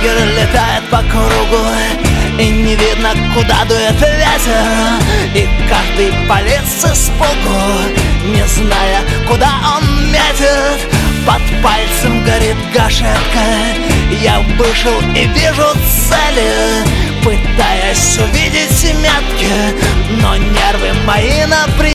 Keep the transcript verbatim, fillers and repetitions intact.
Лагерь летает по кругу, и не видно, куда дует ветер. И каждый палец с испугу, не зная, куда он метит. Под пальцем горит гашетка. Я вышел и вижу цели, пытаясь увидеть метки, но нервы мои на пределе.